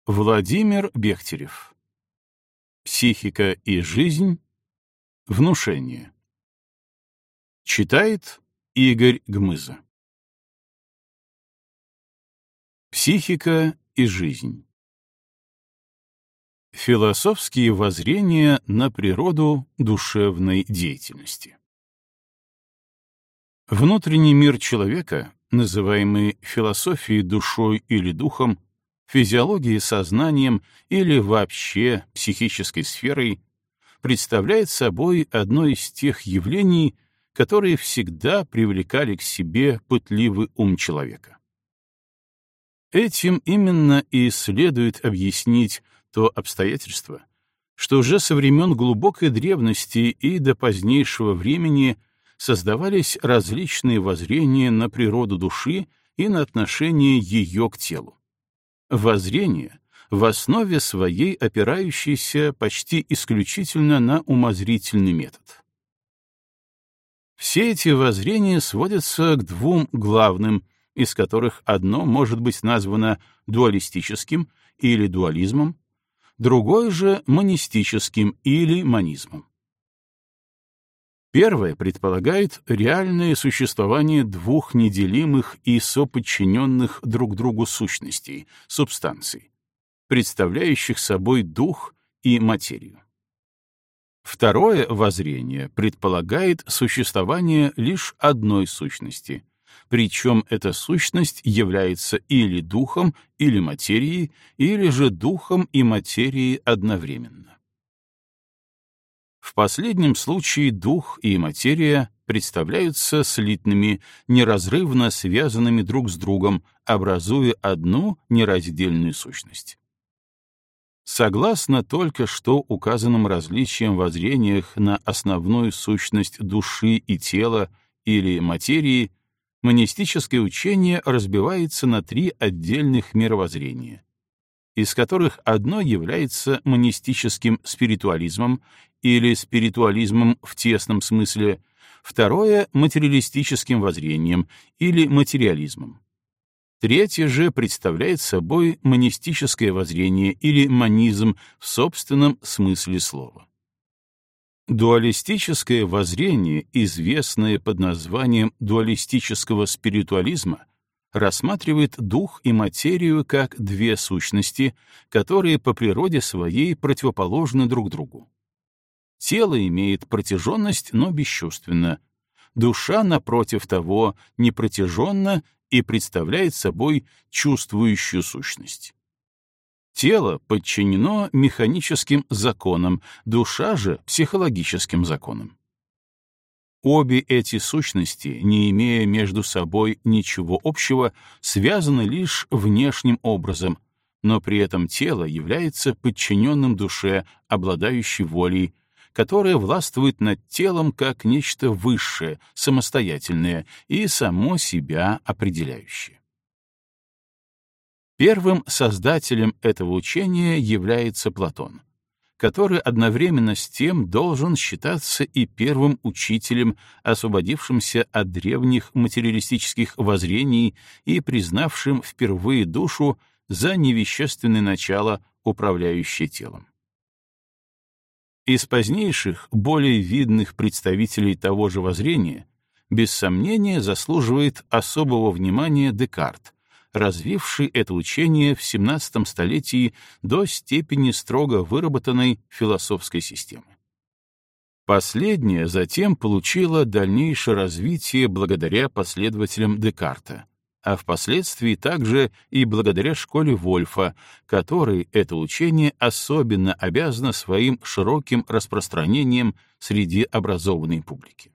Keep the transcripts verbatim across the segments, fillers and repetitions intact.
Владимир Бехтерев. Психика и жизнь. Внушение. Читает Игорь Гмыза. Психика и жизнь. Философские воззрения на природу душевной деятельности. Внутренний мир человека, называемый философией душой или духом, физиологией сознанием или вообще психической сферой, представляет собой одно из тех явлений, которые всегда привлекали к себе пытливый ум человека. Этим именно и следует объяснить то обстоятельство, что уже со времен глубокой древности и до позднейшего времени создавались различные воззрения на природу души и на отношение ее к телу. Воззрение, в основе своей опирающееся почти исключительно на умозрительный метод. Все эти воззрения сводятся к двум главным, из которых одно может быть названо дуалистическим или дуализмом, другое же монистическим или монизмом. Первое предполагает реальное существование двух неделимых и соподчиненных друг другу сущностей, субстанций, представляющих собой дух и материю. Второе воззрение предполагает существование лишь одной сущности, причем эта сущность является или духом, или материей, или же духом и материей одновременно. В последнем случае дух и материя представляются слитными, неразрывно связанными друг с другом, образуя одну нераздельную сущность. Согласно только что указанным различиям в воззрениях на основную сущность души и тела или материи, монистическое учение разбивается на три отдельных мировоззрения, из которых одно является монистическим спиритуализмом или спиритуализмом в тесном смысле, второе — материалистическим воззрением или материализмом. Третье же представляет собой монистическое воззрение или монизм в собственном смысле слова. Дуалистическое воззрение, известное под названием дуалистического спиритуализма, рассматривает дух и материю как две сущности, которые по природе своей противоположны друг другу. Тело имеет протяженность, но бесчувственно. Душа, напротив того, непротяженна и представляет собой чувствующую сущность. Тело подчинено механическим законам, душа же — психологическим законам. Обе эти сущности, не имея между собой ничего общего, связаны лишь внешним образом, но при этом тело является подчиненным душе, обладающей волей, которая властвует над телом как нечто высшее, самостоятельное и само себя определяющее. Первым создателем этого учения является Платон, который одновременно с тем должен считаться и первым учителем, освободившимся от древних материалистических воззрений и признавшим впервые душу за невещественное начало, управляющее телом. Из позднейших, более видных представителей того же воззрения, без сомнения заслуживает особого внимания Декарт, развивший это учение в семнадцатом столетии до степени строго выработанной философской системы. Последняя затем получила дальнейшее развитие благодаря последователям Декарта, а впоследствии также и благодаря школе Вольфа, которой это учение особенно обязано своим широким распространением среди образованной публики.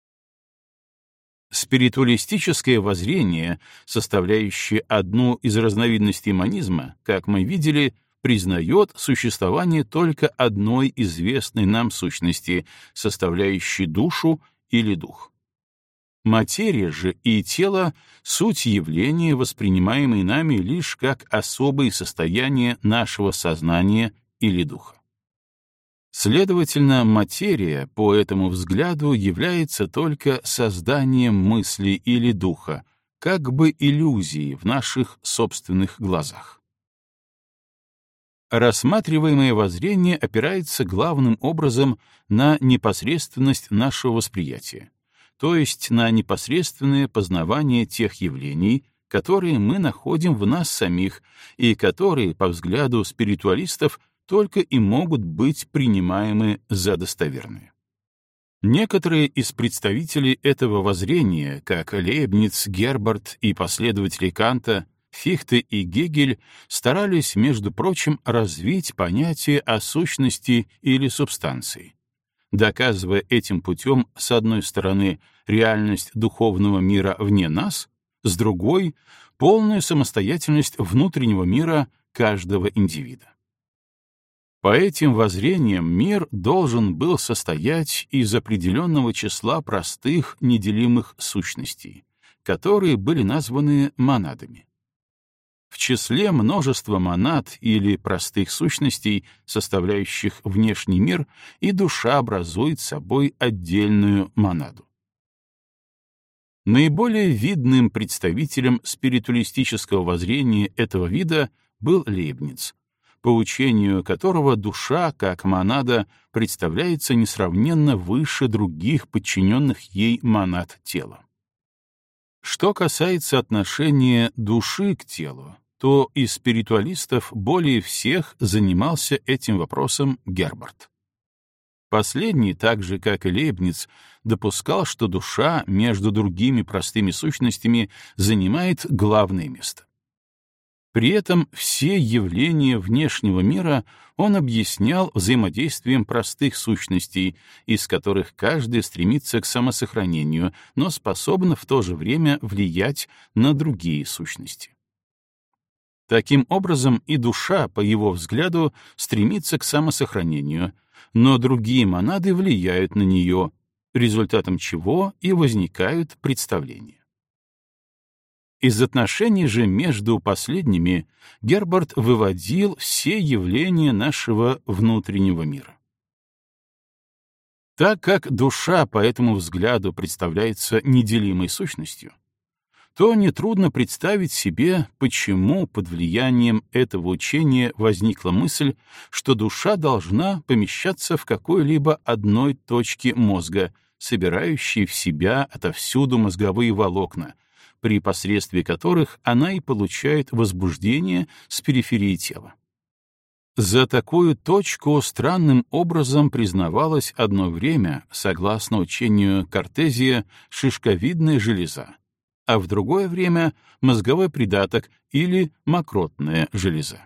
Спиритуалистическое воззрение, составляющее одну из разновидностей монизма, как мы видели, признает существование только одной известной нам сущности, составляющей душу или дух. Материя же и тело — суть явления, воспринимаемые нами лишь как особые состояния нашего сознания или духа. Следовательно, материя, по этому взгляду, является только созданием мысли или духа, как бы иллюзией в наших собственных глазах. Рассматриваемое воззрение опирается главным образом на непосредственность нашего восприятия, то есть на непосредственное познавание тех явлений, которые мы находим в нас самих и которые, по взгляду спиритуалистов, только и могут быть принимаемы за достоверные. Некоторые из представителей этого воззрения, как Лейбниц, Гербарт и последователи Канта, Фихте и Гегель, старались, между прочим, развить понятие о сущности или субстанции, доказывая этим путем, с одной стороны, реальность духовного мира вне нас, с другой — полную самостоятельность внутреннего мира каждого индивида. По этим воззрениям мир должен был состоять из определенного числа простых неделимых сущностей, которые были названы монадами. В числе множества монад или простых сущностей, составляющих внешний мир, и душа образует собой отдельную монаду. Наиболее видным представителем спиритуалистического воззрения этого вида был Лейбниц, по учению которого душа, как монада, представляется несравненно выше других подчиненных ей монад тела. Что касается отношения души к телу, то из спиритуалистов более всех занимался этим вопросом Гербарт. Последний, так же как и Лейбниц, допускал, что душа между другими простыми сущностями занимает главное место. При этом все явления внешнего мира он объяснял взаимодействием простых сущностей, из которых каждая стремится к самосохранению, но способна в то же время влиять на другие сущности. Таким образом, и душа, по его взгляду, стремится к самосохранению, но другие монады влияют на нее, результатом чего и возникают представления. Из отношений же между последними Гербарт выводил все явления нашего внутреннего мира. Так как душа по этому взгляду представляется неделимой сущностью, то нетрудно представить себе, почему под влиянием этого учения возникла мысль, что душа должна помещаться в какой-либо одной точке мозга, собирающей в себя отовсюду мозговые волокна, при посредстве которых она и получает возбуждение с периферии тела. За такую точку странным образом признавалась одно время, согласно учению Картезия, шишковидная железа, а в другое время — мозговой придаток или мокротная железа.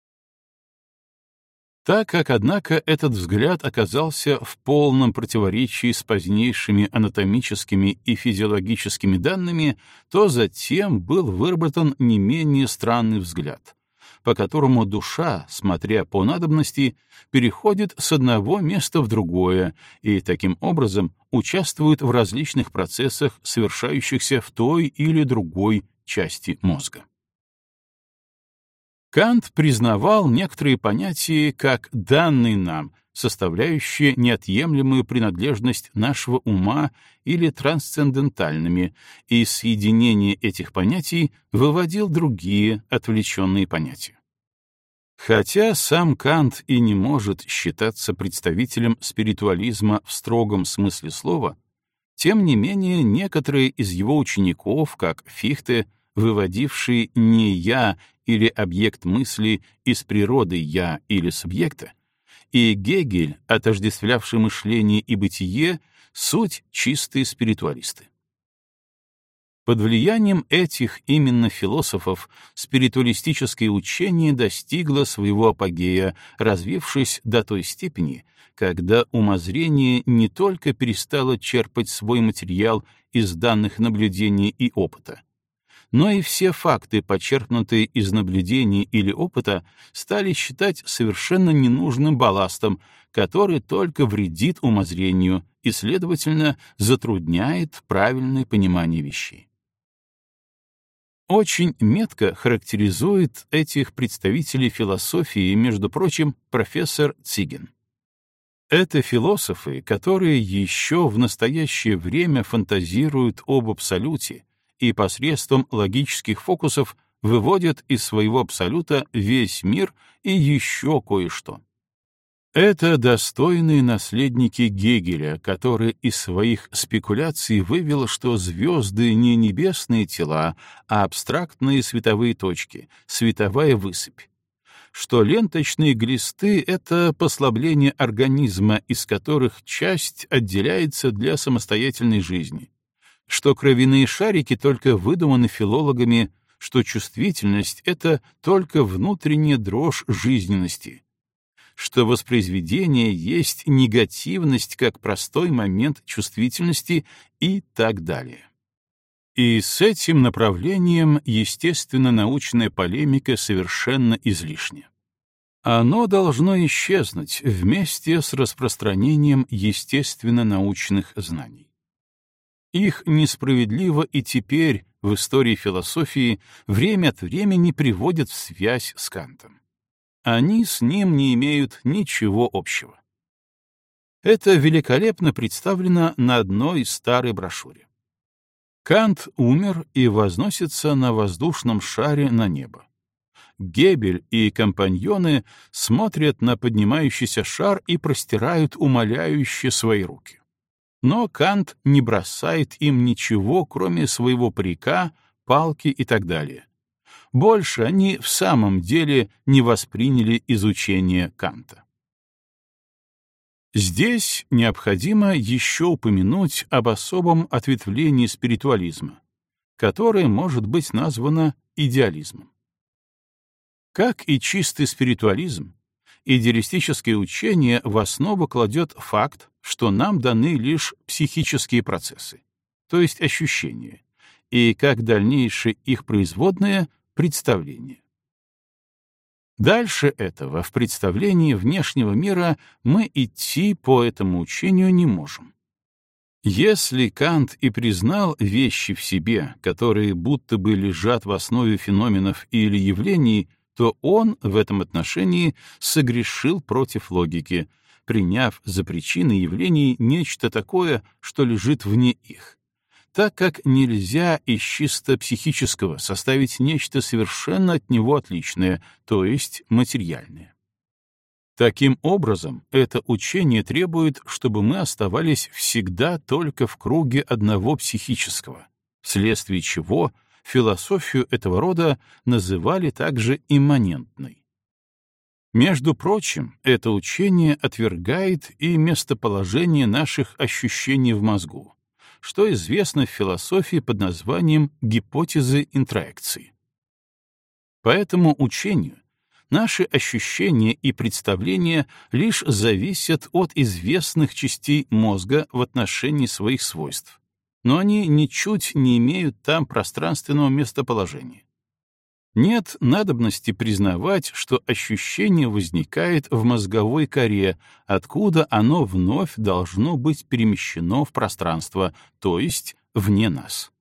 Так как, однако, этот взгляд оказался в полном противоречии с позднейшими анатомическими и физиологическими данными, то затем был выработан не менее странный взгляд, по которому душа, смотря по надобности, переходит с одного места в другое и таким образом участвует в различных процессах, совершающихся в той или другой части мозга. Кант признавал некоторые понятия как данные нам, составляющие неотъемлемую принадлежность нашего ума или трансцендентальными, и из соединения этих понятий выводил другие отвлеченные понятия. Хотя сам Кант и не может считаться представителем спиритуализма в строгом смысле слова, тем не менее некоторые из его учеников, как Фихте, выводивший не «я» или объект мысли из природы «я» или субъекта, и Гегель, отождествлявший мышление и бытие, суть чистые спиритуалисты. Под влиянием этих именно философов спиритуалистическое учение достигло своего апогея, развившись до той степени, когда умозрение не только перестало черпать свой материал из данных наблюдений и опыта, но и все факты, почерпнутые из наблюдений или опыта, стали считать совершенно ненужным балластом, который только вредит умозрению и, следовательно, затрудняет правильное понимание вещей. Очень метко характеризует этих представителей философии, между прочим, профессор Циген. Это философы, которые еще в настоящее время фантазируют об абсолюте и посредством логических фокусов выводят из своего абсолюта весь мир и еще кое-что. Это достойные наследники Гегеля, который из своих спекуляций вывел, что звезды не небесные тела, а абстрактные световые точки, световая высыпь, что ленточные глисты — это послабление организма, из которых часть отделяется для самостоятельной жизни, что кровяные шарики только выдуманы филологами, что чувствительность — это только внутренняя дрожь жизненности, что воспроизведение есть негативность как простой момент чувствительности и так далее. И с этим направлением естественно-научная полемика совершенно излишня. Оно должно исчезнуть вместе с распространением естественно-научных знаний. Их несправедливо и теперь в истории философии время от времени приводят в связь с Кантом. Они с ним не имеют ничего общего. Это великолепно представлено на одной старой брошюре. Кант умер и возносится на воздушном шаре на небо. Гебель и компаньоны смотрят на поднимающийся шар и простирают умоляюще свои руки. Но Кант не бросает им ничего, кроме своего парика, палки и так далее. Больше они в самом деле не восприняли изучение Канта. Здесь необходимо еще упомянуть об особом ответвлении спиритуализма, которое может быть названо идеализмом. Как и чистый спиритуализм, идеалистическое учение в основу кладет факт, что нам даны лишь психические процессы, то есть ощущения, и как дальнейшее их производное — представление. Дальше этого в представлении внешнего мира мы идти по этому учению не можем. Если Кант и признал вещи в себе, которые будто бы лежат в основе феноменов или явлений, то он в этом отношении согрешил против логики, приняв за причины явлений нечто такое, что лежит вне их, так как нельзя из чисто психического составить нечто совершенно от него отличное, то есть материальное. Таким образом, это учение требует, чтобы мы оставались всегда только в круге одного психического, вследствие чего философию этого рода называли также имманентной. Между прочим, это учение отвергает и местоположение наших ощущений в мозгу, что известно в философии под названием гипотезы интроекции. По этому учению наши ощущения и представления лишь зависят от известных частей мозга в отношении своих свойств, но они ничуть не имеют там пространственного местоположения. Нет надобности признавать, что ощущение возникает в мозговой коре, откуда оно вновь должно быть перемещено в пространство, то есть вне нас.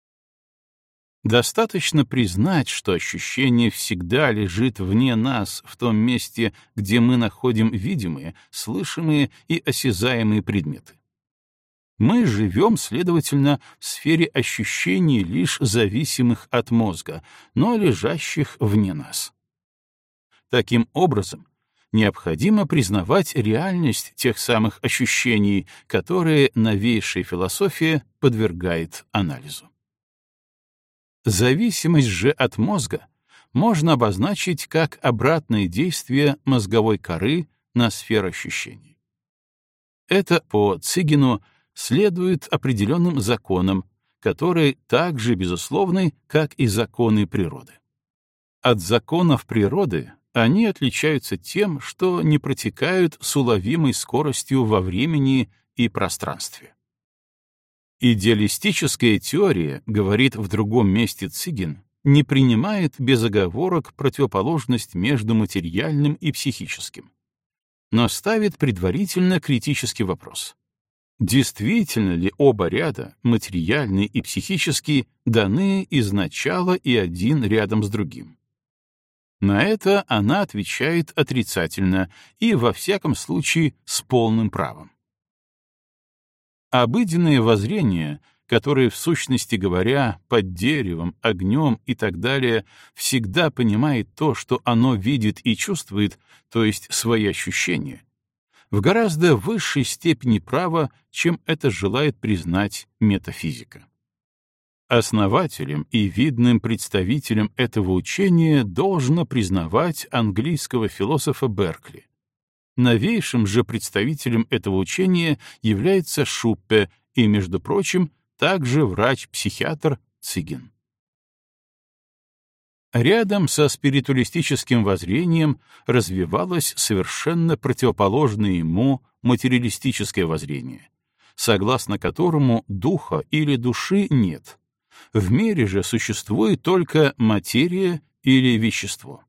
Достаточно признать, что ощущение всегда лежит вне нас, в том месте, где мы находим видимые, слышимые и осязаемые предметы. Мы живем, следовательно, в сфере ощущений, лишь зависимых от мозга, но лежащих вне нас. Таким образом, необходимо признавать реальность тех самых ощущений, которые новейшая философия подвергает анализу. Зависимость же от мозга можно обозначить как обратное действие мозговой коры на сферу ощущений. Это, по Цигину, следует определенным законам, которые так же безусловны, как и законы природы. От законов природы они отличаются тем, что не протекают с уловимой скоростью во времени и пространстве. Идеалистическая теория, говорит в другом месте Цигин, не принимает без оговорок противоположность между материальным и психическим, но ставит предварительно критический вопрос. Действительно ли оба ряда, материальный и психический, даны из начала и один рядом с другим? На это она отвечает отрицательно и, во всяком случае, с полным правом. Обыденное воззрение, который, в сущности говоря, под деревом, огнем и так далее, всегда понимает то, что оно видит и чувствует, то есть свои ощущения, в гораздо высшей степени права, чем это желает признать метафизика. Основателем и видным представителем этого учения должно признавать английского философа Беркли. Новейшим же представителем этого учения является Шуппе и, между прочим, также врач-психиатр Цигин. Рядом со спиритуалистическим воззрением развивалось совершенно противоположное ему материалистическое воззрение, согласно которому духа или души нет. В мире же существует только материя или вещество.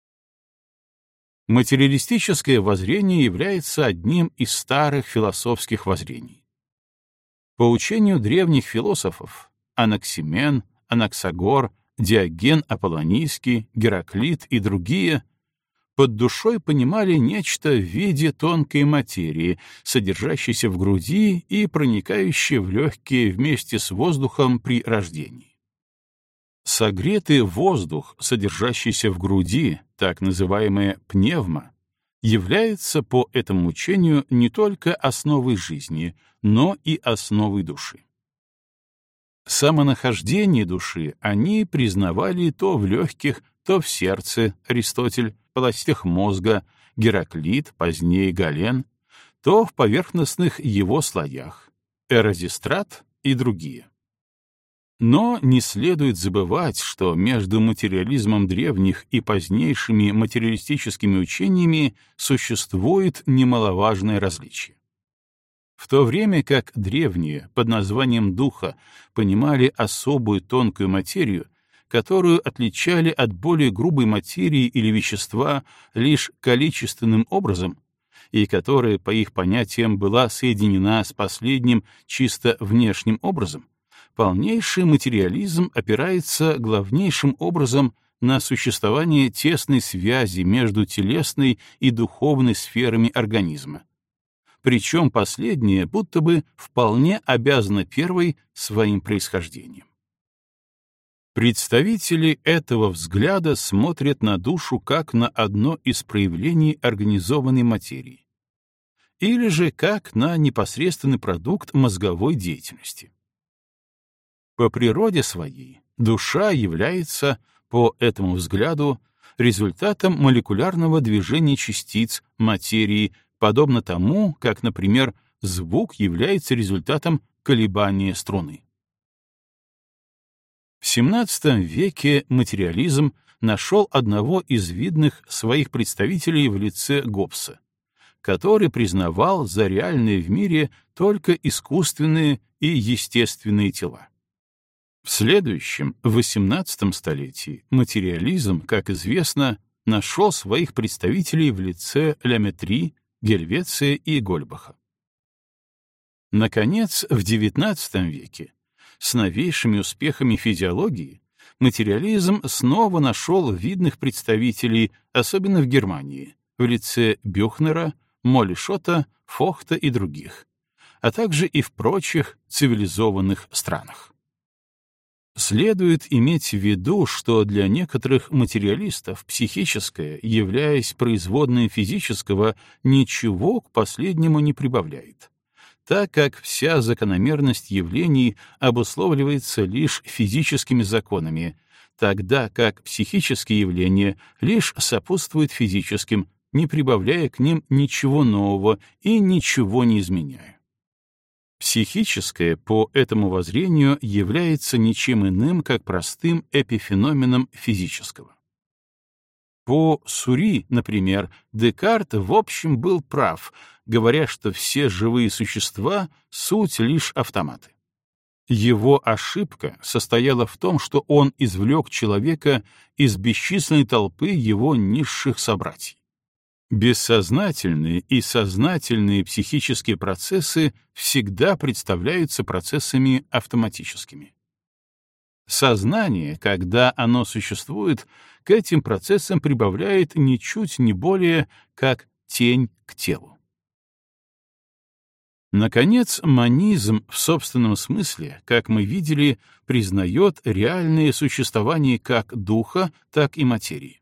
Материалистическое воззрение является одним из старых философских воззрений. По учению древних философов Анаксимен, Анаксагор, Диоген Аполлонийский, Гераклит и другие под душой понимали нечто в виде тонкой материи, содержащейся в груди и проникающей в легкие вместе с воздухом при рождении. Согретый воздух, содержащийся в груди, так называемая пневма, является по этому учению не только основой жизни, но и основой души. Самонахождение души они признавали то в легких, то в сердце, Аристотель, полостях мозга, Гераклит, позднее Гален, то в поверхностных его слоях, Эразистрат и другие. Но не следует забывать, что между материализмом древних и позднейшими материалистическими учениями существует немаловажное различие. В то время как древние под названием духа понимали особую тонкую материю, которую отличали от более грубой материи или вещества лишь количественным образом, и которая, по их понятиям, была соединена с последним чисто внешним образом, полнейший материализм опирается главнейшим образом на существование тесной связи между телесной и духовной сферами организма. Причем последняя будто бы вполне обязана первой своим происхождением. Представители этого взгляда смотрят на душу как на одно из проявлений организованной материи, или же как на непосредственный продукт мозговой деятельности. По природе своей душа является, по этому взгляду, результатом молекулярного движения частиц материи, подобно тому, как, например, звук является результатом колебания струны. В семнадцатом веке материализм нашел одного из видных своих представителей в лице Гоббса, который признавал за реальные в мире только искусственные и естественные тела. В следующем, восемнадцатом столетии, материализм, как известно, нашел своих представителей в лице Ля-Метри, Гельвеция и Гольбаха. Наконец, в девятнадцатом веке, с новейшими успехами физиологии, материализм снова нашел видных представителей, особенно в Германии, в лице Бюхнера, Молишота, Фохта и других, а также и в прочих цивилизованных странах. Следует иметь в виду, что для некоторых материалистов психическое, являясь производной физического, ничего к последнему не прибавляет, так как вся закономерность явлений обусловливается лишь физическими законами, тогда как психические явления лишь сопутствуют физическим, не прибавляя к ним ничего нового и ничего не изменяя. Психическое по этому воззрению является ничем иным, как простым эпифеноменом физического. По Сури, например, Декарт в общем был прав, говоря, что все живые существа — суть лишь автоматы. Его ошибка состояла в том, что он извлек человека из бесчисленной толпы его низших собратьев. Бессознательные и сознательные психические процессы всегда представляются процессами автоматическими. Сознание, когда оно существует, к этим процессам прибавляет ничуть не более, как тень к телу. Наконец, монизм в собственном смысле, как мы видели, признает реальное существование как духа, так и материи.